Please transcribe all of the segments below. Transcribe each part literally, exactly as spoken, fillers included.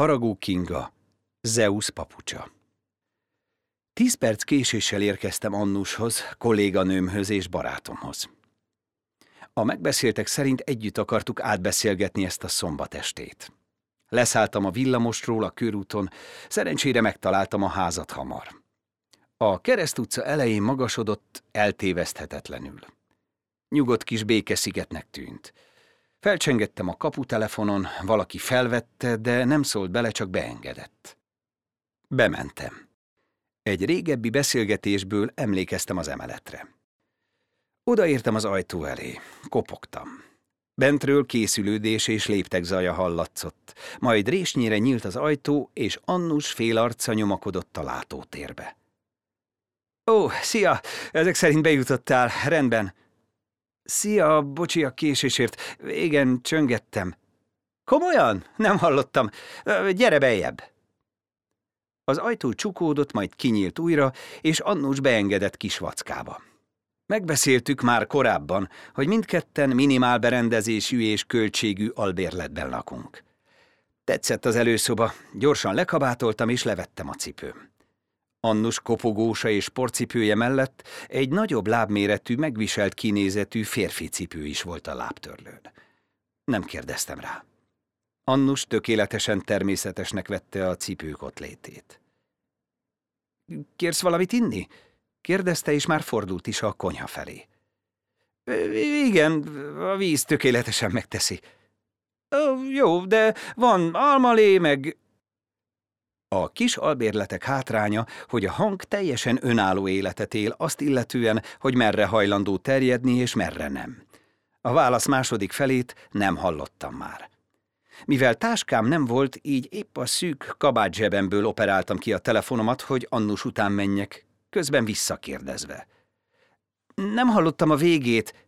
Faragó Kinga, Zeusz papucsa. Tíz perc késéssel érkeztem Annushoz, kolléganőmhöz és barátomhoz. A megbeszéltek szerint együtt akartuk átbeszélgetni ezt a szombatestét. Leszálltam a villamosról a körúton, szerencsére megtaláltam a házat hamar. A Kereszt utca elején magasodott, eltéveszthetetlenül. Nyugodt kis békeszigetnek tűnt. Felcsengettem a kaputelefonon, valaki felvette, de nem szólt bele, csak beengedett. Bementem. Egy régebbi beszélgetésből emlékeztem az emeletre. Odaértem az ajtó elé, kopogtam. Bentről készülődés és léptek zaja hallatszott, majd résnyire nyílt az ajtó, és Annus félarca nyomakodott a látótérbe. Ó, szia! Ezek szerint bejutottál, rendben. Szia, bocsi a késésért. Igen, csöngettem. Komolyan? Nem hallottam. Gyere beljebb. Az ajtó csukódott, majd kinyílt újra, és Annus beengedett kis vackába. Megbeszéltük már korábban, hogy mindketten minimál berendezésű és költségű albérletben lakunk. Tetszett az előszoba, gyorsan lekabátoltam és levettem a cipőm. Annus kopogósa és sportcipője mellett egy nagyobb lábméretű, megviselt kinézetű férfi cipő is volt a lábtörlőn. Nem kérdeztem rá. Annus tökéletesen természetesnek vette a cipő kottlétét. Kérsz valamit inni? Kérdezte, és már fordult is a konyha felé. Igen, a víz tökéletesen megteszi. Jó, de van almalé, meg... A kis albérletek hátránya, hogy a hang teljesen önálló életet él, azt illetően, hogy merre hajlandó terjedni, és merre nem. A válasz második felét nem hallottam már. Mivel táskám nem volt, így épp a szűk kabátzsebemből operáltam ki a telefonomat, hogy Annus után menjek, közben visszakérdezve. Nem hallottam a végét.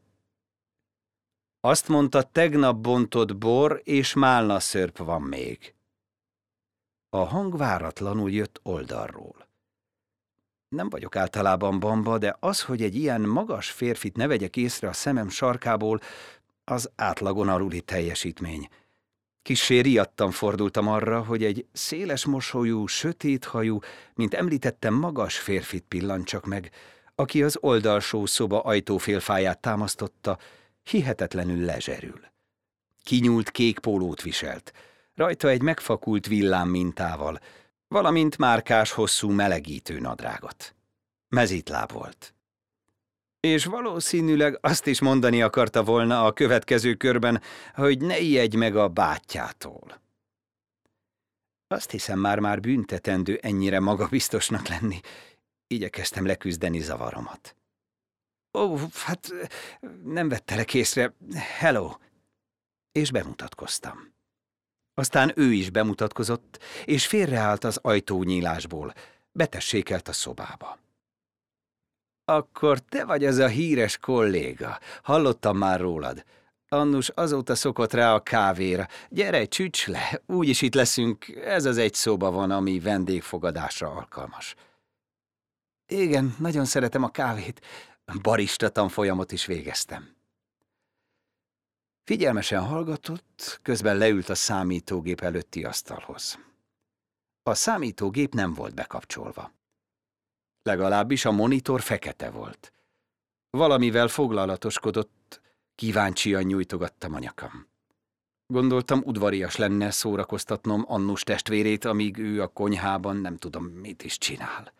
Azt mondta, tegnap bontott bor és málnaszörp van még. A hang váratlanul jött oldalról. Nem vagyok általában bamba, de az, hogy egy ilyen magas férfit ne vegyek észre a szemem sarkából, az átlagon aluli teljesítmény. Kissé riadtan fordultam arra, hogy egy széles mosolyú, sötét hajú, mint említettem, magas férfit pillancsak meg, aki az oldalsó szoba ajtófélfáját támasztotta, hihetetlenül lezserül. Kinyúlt kék pólót viselt, rajta egy megfakult villám mintával, valamint márkás hosszú melegítő nadrágot. Mezítláb volt. És valószínűleg azt is mondani akarta volna a következő körben, hogy ne ijedj meg a bátyjától. Azt hiszem, már-már büntetendő ennyire magabiztosnak lenni. Igyekeztem leküzdeni zavaromat. Ó, hát nem vettelek észre. Hello! És bemutatkoztam. Aztán ő is bemutatkozott, és félreállt az ajtónyílásból, betessékelt a szobába. Akkor te vagy ez a híres kolléga. Hallottam már rólad. Annus azóta szokott rá a kávéra. Gyere, csücs le, úgyis itt leszünk. Ez az egy szoba van, ami vendégfogadásra alkalmas. Igen, nagyon szeretem a kávét. Barista tanfolyamot is végeztem. Figyelmesen hallgatott, közben leült a számítógép előtti asztalhoz. A számítógép nem volt bekapcsolva. Legalábbis a monitor fekete volt. Valamivel foglalatoskodott, kíváncsian nyújtogattam a nyakam. Gondoltam, udvarias lenne szórakoztatnom Annus testvérét, amíg ő a konyhában nem tudom, mit is csinál.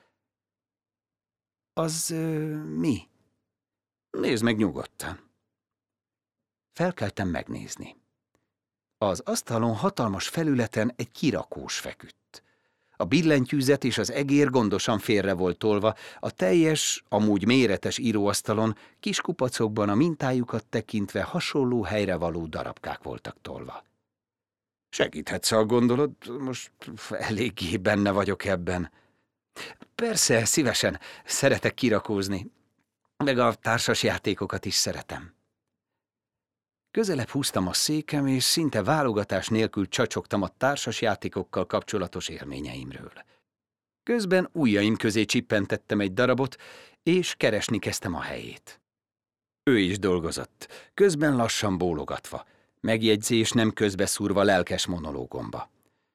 Az ö, mi? Nézd meg nyugodtan. Felkeltem megnézni. Az asztalon hatalmas felületen egy kirakós feküdt. A billentyűzet és az egér gondosan félre volt tolva, a teljes, amúgy méretes íróasztalon kis kupacokban a mintájukat tekintve hasonló helyre való darabkák voltak tolva. Segíthetsz, ha gondolod, most eléggé benne vagyok ebben. Persze, szívesen, szeretek kirakózni, meg a társas játékokat is szeretem. Közelebb húztam a székem, és szinte válogatás nélkül csacsogtam a társasjátékokkal kapcsolatos élményeimről. Közben ujjaim közé csippentettem egy darabot, és keresni kezdtem a helyét. Ő is dolgozott, közben lassan bólogatva, megjegyzés nem közbeszúrva lelkes monológomba.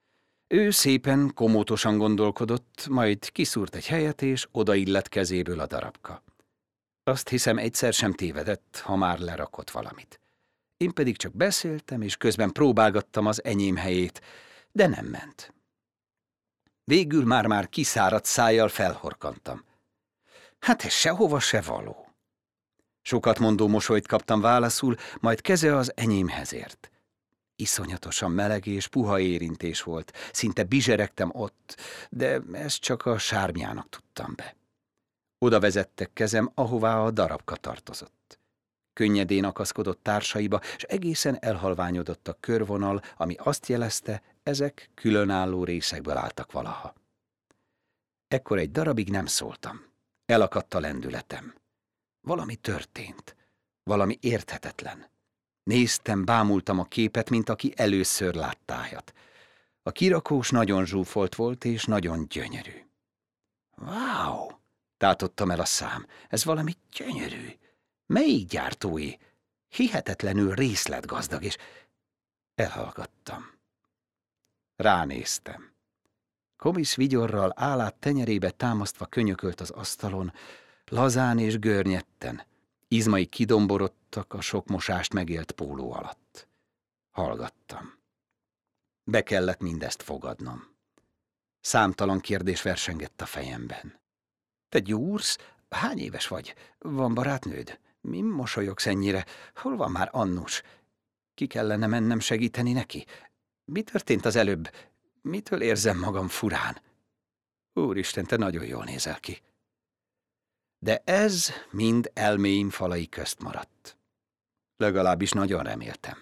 Ő szépen, komótosan gondolkodott, majd kiszúrt egy helyet, és odaillett kezéből a darabka. Azt hiszem, egyszer sem tévedett, ha már lerakott valamit. Én pedig csak beszéltem, és közben próbálgattam az enyém helyét, de nem ment. Végül már-már kiszáradt szájjal felhorkantam. Hát ez sehova se való. Sokat mondó mosolyt kaptam válaszul, majd keze az enyémhez ért. Iszonyatosan meleg és puha érintés volt, szinte bizseregtem ott, de ezt csak a sármjának tudtam be. Oda vezettek kezem, ahová a darabka tartozott. Könnyedén akaszkodott társaiba, és egészen elhalványodott a körvonal, ami azt jelezte, ezek különálló részekből álltak valaha. Ekkor egy darabig nem szóltam. Elakadt a lendületem. Valami történt. Valami érthetetlen. Néztem, bámultam a képet, mint aki először lát tájat. A kirakós nagyon zsúfolt volt, és nagyon gyönyörű. Wow! Tátottam el a szám. Ez valami gyönyörű. Melyik gyártói? Hihetetlenül részletgazdag, és elhallgattam. Ránéztem. Komisz vigyorral állát tenyerébe támasztva könyökölt az asztalon, lazán és görnyetten. Izmai kidomborodtak a sok mosást megélt póló alatt. Hallgattam. Be kellett mindezt fogadnom. Számtalan kérdés versengett a fejemben. Te gyúrsz? Hány éves vagy? Van barátnőd? Mi mosolyogsz ennyire? Hol van már Annus? Ki kellene mennem segíteni neki? Mi történt az előbb? Mitől érzem magam furán? Úristen, te nagyon jól nézel ki. De ez mind elméim falai közt maradt. Legalábbis nagyon reméltem.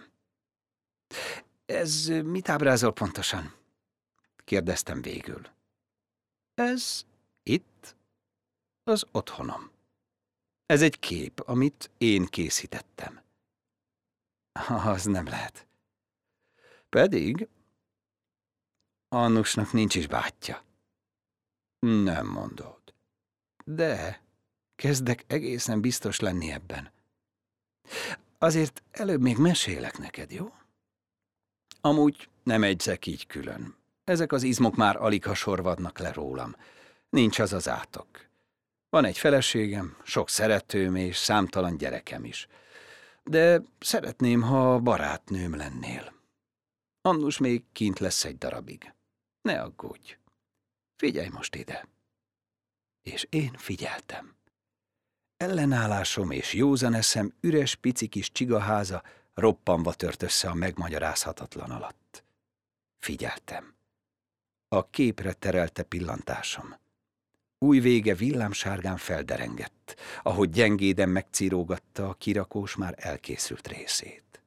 Ez mit ábrázol pontosan? Kérdeztem végül. Ez itt az otthonom. Ez egy kép, amit én készítettem. Az nem lehet. Pedig Annusnak nincs is bátyja. Nem mondod. De kezdek egészen biztos lenni ebben. Azért előbb még mesélek neked, jó? Amúgy nem egyzek így külön. Ezek az izmok már alig ha sorvadnak le rólam. Nincs az az átok. Van egy feleségem, sok szeretőm és számtalan gyerekem is. De szeretném, ha barátnőm lennél. Annus még kint lesz egy darabig. Ne aggódj. Figyelj most ide. És én figyeltem. Ellenállásom és józan eszem üres pici kis csigaháza roppanva tört össze a megmagyarázhatatlan alatt. Figyeltem. A képre terelte pillantásom. Új vége villámsárgán felderengett, ahogy gyengéden megcírógatta a kirakós már elkészült részét.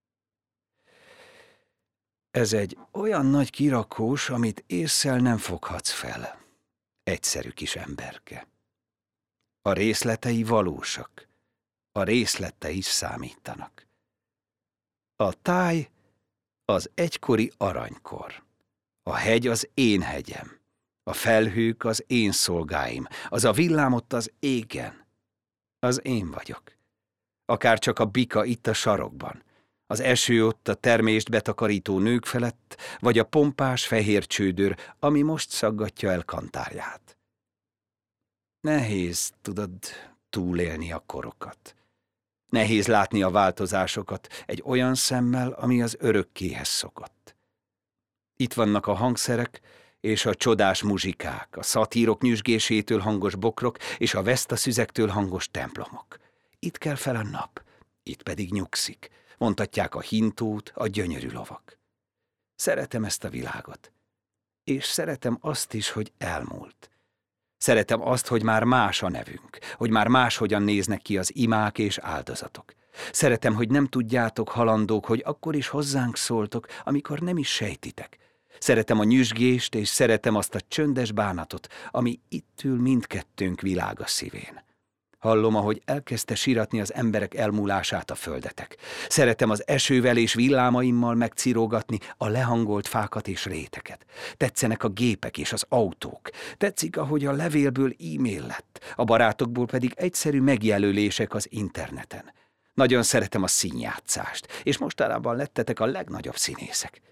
Ez egy olyan nagy kirakós, amit ésszel nem foghatsz fel. Egyszerű kis emberke. A részletei valósak. A részletei is számítanak. A táj az egykori aranykor. A hegy az én hegyem. A felhők az én szolgáim. Az a villám ott az égen. Az én vagyok. Akár csak a bika itt a sarokban. Az eső ott a termést betakarító nők felett, vagy a pompás fehér csődör, ami most szaggatja el kantárját. Nehéz, tudod, túlélni a korokat. Nehéz látni a változásokat egy olyan szemmel, ami az örökkéhez szokott. Itt vannak a hangszerek és a csodás muzsikák, a szatírok nyüzsgésétől hangos bokrok és a vesztaszüzektől hangos templomok. Itt kell fel a nap, itt pedig nyugszik. Mondhatják a hintót, a gyönyörű lovak. Szeretem ezt a világot. És szeretem azt is, hogy elmúlt. Szeretem azt, hogy már más a nevünk, hogy már máshogyan néznek ki az imák és áldozatok. Szeretem, hogy nem tudjátok, halandók, hogy akkor is hozzánk szóltok, amikor nem is sejtitek. Szeretem a nyüzsgést, és szeretem azt a csöndes bánatot, ami itt ül mindkettőnk világa szívén. Hallom, ahogy elkezdte siratni az emberek elmúlását a földetek. Szeretem az esővel és villámaimmal megcirógatni a lehangolt fákat és réteket. Tetszenek a gépek és az autók. Tetszik, ahogy a levélből e-mail lett, a barátokból pedig egyszerű megjelölések az interneten. Nagyon szeretem a színjátszást, és mostanában lettetek a legnagyobb színészek.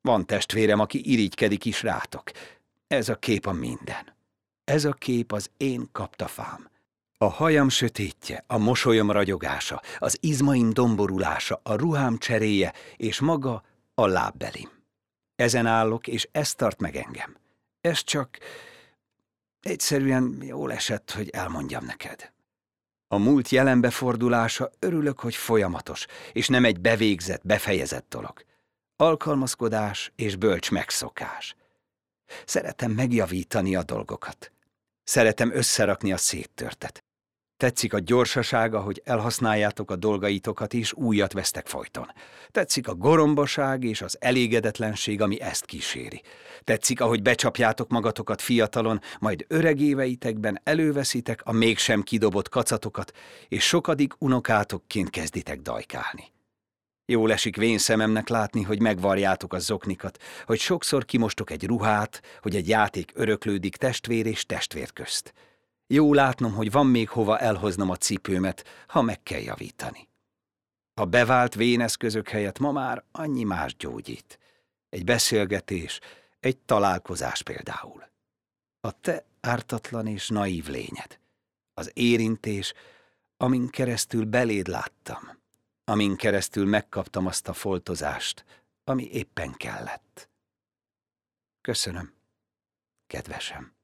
Van testvérem, aki irigykedik is rátok. Ez a kép a minden. Ez a kép az én kaptafám. A hajam sötétje, a mosolyom ragyogása, az izmaim domborulása, a ruhám cseréje, és maga a lábbelim. Ezen állok, és ez tart meg engem. Ez csak egyszerűen jól esett, hogy elmondjam neked. A múlt jelenbe fordulása, örülök, hogy folyamatos, és nem egy bevégzett, befejezett dolog. Alkalmazkodás és bölcs megszokás. Szeretem megjavítani a dolgokat. Szeretem összerakni a széttörtet. Tetszik a gyorsaság, ahogy elhasználjátok a dolgaitokat, és újat vesztek folyton. Tetszik a gorombaság és az elégedetlenség, ami ezt kíséri. Tetszik, ahogy becsapjátok magatokat fiatalon, majd öreg éveitekben előveszitek a mégsem kidobott kacatokat, és sokadik unokátokként kezditek dajkálni. Jól esik vén szememnek látni, hogy megvarjátok a zoknikat, hogy sokszor kimostok egy ruhát, hogy egy játék öröklődik testvér és testvér közt. Jó látnom, hogy van még hova elhoznom a cipőmet, ha meg kell javítani. A bevált véneszközök helyett ma már annyi más gyógyít. Egy beszélgetés, egy találkozás például. A te ártatlan és naív lényed. Az érintés, amin keresztül beléd láttam. Amin keresztül megkaptam azt a foltozást, ami éppen kellett. Köszönöm, kedvesem.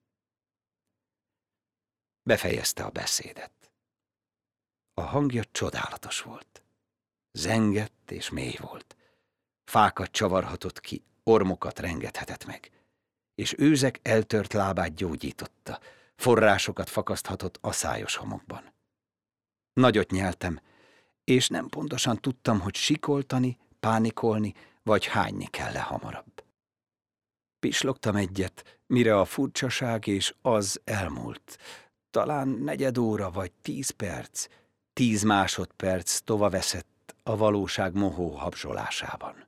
Befejezte a beszédet. A hangja csodálatos volt. Zengett és mély volt. Fákat csavarhatott ki, ormokat rengethetett meg. És őzek eltört lábát gyógyította, forrásokat fakaszthatott aszályos homokban. Nagyot nyeltem, és nem pontosan tudtam, hogy sikoltani, pánikolni, vagy hányni kell-e hamarabb. Pislogtam egyet, mire a furcsaság és az elmúlt. Talán negyed óra vagy tíz perc, tíz másodperc tovaveszett a valóság mohó habzsolásában.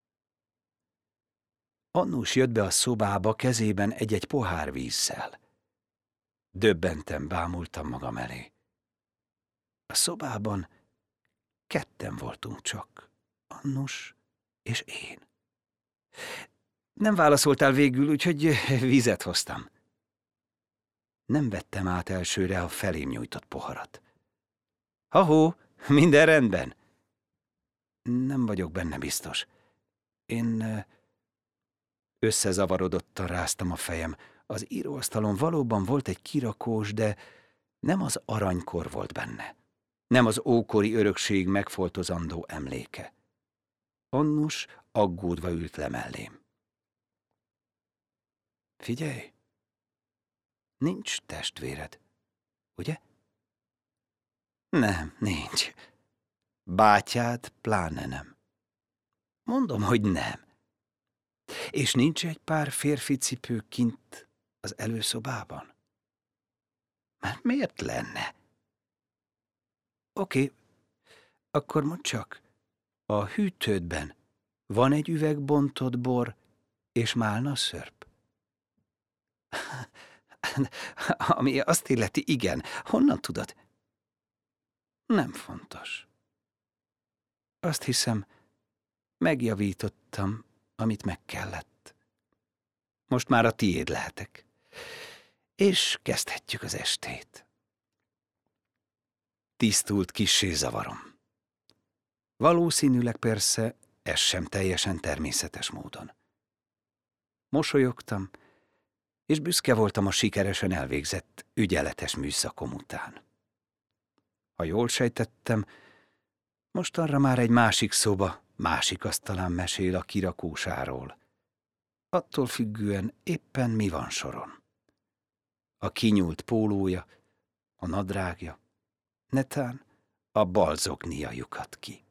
Annus jött be a szobába kezében egy-egy pohár vízzel. Döbbenten bámultam magam elé. A szobában ketten voltunk csak, Annus és én. Nem válaszoltál végül, úgyhogy vizet hoztam. Nem vettem át elsőre a felém nyújtott poharat. Ha-hó, minden rendben? Nem vagyok benne biztos. Én összezavarodottan ráztam a fejem. Az íróasztalon valóban volt egy kirakós, de nem az aranykor volt benne. Nem az ókori örökség megfoltozandó emléke. Annus aggódva ült le mellém. Figyelj! Nincs testvéred, ugye? Nem, nincs. Bátyád pláne nem. Mondom, hogy nem. És nincs egy pár férfi cipő kint az előszobában? Mert miért lenne? Oké, akkor mondd csak, a hűtődben van egy üveg bontott bor és málna szörp? Ami azt illeti, igen. Honnan tudod? Nem fontos. Azt hiszem, megjavítottam, amit meg kellett. Most már a tiéd lehetek. És kezdhetjük az estét. Tisztult kissé zavarom. Valószínűleg persze, ez sem teljesen természetes módon. Mosolyogtam, és büszke voltam a sikeresen elvégzett, ügyeletes műszakom után. Ha jól sejtettem, mostanra már egy másik szoba, másik asztalán mesél a kirakósáról. Attól függően éppen mi van soron. A kinyúlt pólója, a nadrágja, netán a balzoknia lyukat ki.